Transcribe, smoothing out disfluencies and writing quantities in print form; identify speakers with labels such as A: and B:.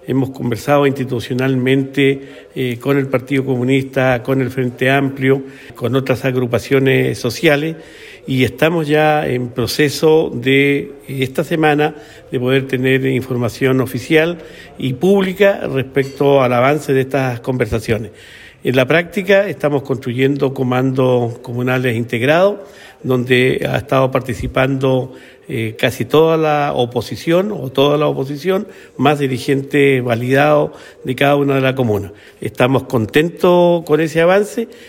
A: hemos conversado institucionalmente con el Partido Comunista, con el Frente Amplio, con otras agrupaciones sociales y estamos ya en proceso de esta semana de poder tener información oficial y pública respecto al avance de estas conversaciones. En la práctica estamos construyendo comandos comunales integrados, donde ha estado participando casi toda la oposición o toda la oposición, más dirigentes validados de cada una de las comunas. Estamos contentos con ese avance